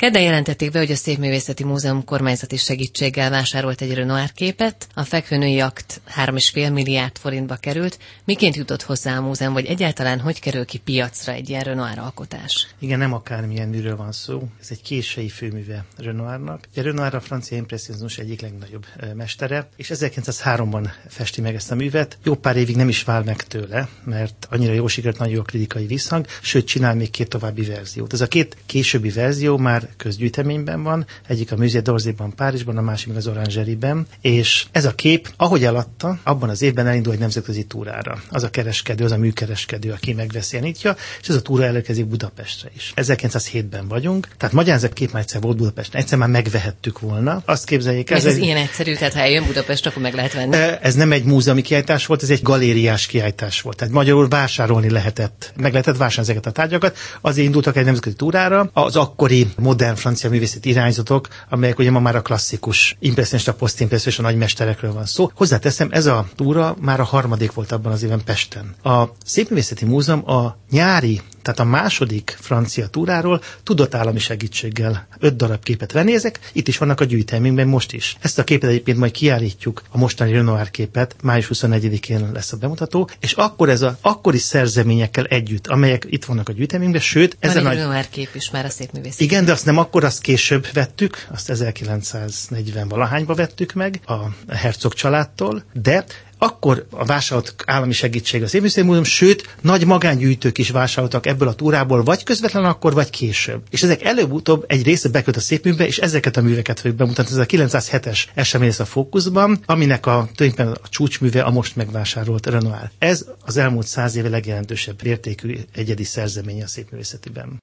Kedden jelentették be, hogy a Szépművészeti Múzeum kormányzati segítséggel vásárolt egy Renoir képet. A fekvőnői akt 3,5 milliárd forintba került. Miként jutott hozzá a múzeum, vagy egyáltalán hogy kerül ki piacra egy ilyen Renoir alkotás? Igen, nem akármilyen műről van szó. Ez egy késői főműve Renoirnak. A Renoir a francia impresszionizmus egyik legnagyobb mestere, és 1903-ban festi meg ezt a művet. Jó pár évig nem is vál meg tőle, mert annyira jó sikert, nagyon jó a kritikai visszhang, sőt csinál még 2 további verziót. Ez a 2 későbbi verzió már közgyűjteményben van, egyik a Musée d'Orsayban, Párizsban, a másik meg az Orangerie-ben, és ez a kép, ahogy eladta, abban az évben elindul egy nemzetközi túrára. Az a kereskedő, az a műkereskedő, aki megveszi, nyitja, és ez a túra elérkezik Budapestre is. 1907-ben vagyunk, tehát magyarán ez a kép már egyszer volt Budapesten, egyszer már megvehettük volna. Azt képzeljék el. Ez ilyen egyszerű, tehát ha eljön Budapest, akkor meg lehet venni. Ez nem egy múzeumi kiállítás volt, ez egy galériás kiállítás volt. Tehát magyarul vásárolni lehetett, meg lehetett vásárolni ezeket a tárgyakat. Azért indultak egy nemzetközi túrára. Az akkori modern francia művészeti irányzatok, amelyek ugye ma már a klasszikus impresszionista, posztimpresszionista nagymesterekről van szó. Hozzáteszem, ez a túra már a 3. volt abban az évben Pesten. A Szépművészeti Múzeum a nyári, tehát a második francia túráról tudott állami segítséggel 5 darab képet venni, ezek itt is vannak a gyűjteményben most is. Ezt a képet egyébként majd kiállítjuk, a mostani Renoir képet, május 24-én lesz a bemutató, és akkor ez a akkori szerzeményekkel együtt, amelyek itt vannak a gyűjteményben, sőt, ez a Renoir kép is már a Szépművészeti. Igen, de azt nem akkor, azt később vettük, azt 1940 valahányba vettük meg a Herzog családtól, de akkor a vásárolt állami segítség a Szépművészeti Múzeum, sőt, nagy magángyűjtők is vásároltak ebből a túrából, vagy közvetlen akkor, vagy később. És ezek előbb-utóbb egy része bekölt a Szépművbe, és ezeket a műveket fogjuk bemutatni. Ez a 907-es esemény lesz a fókuszban, aminek tulajdonképpen a csúcsműve a most megvásárolt Renoir. Ez az elmúlt 100 éve legjelentősebb értékű egyedi szerzeménye a szépművészetiben.